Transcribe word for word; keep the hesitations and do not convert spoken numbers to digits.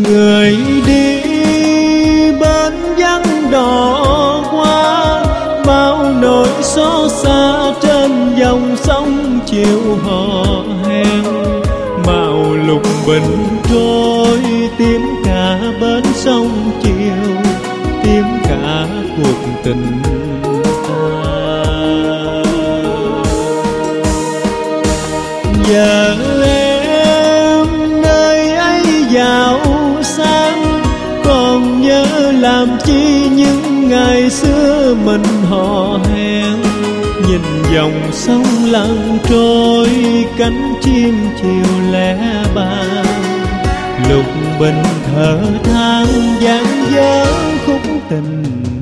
người đi bên vắng đò qua, bao nỗi xót xa trên dòng sông chiều hò hẹn. Màu lục bình trôi tím cả bến sông chiều, tím cả cuộc tình ta. Giờ em nơi ấy giàu sang, còn nhớ làm chi những ngày xưa mình hò hẹn. Nhìn dòng sông lăn trôi, cánh chim chiều lẻ bàng, lục bình thở than dang dở khúc tình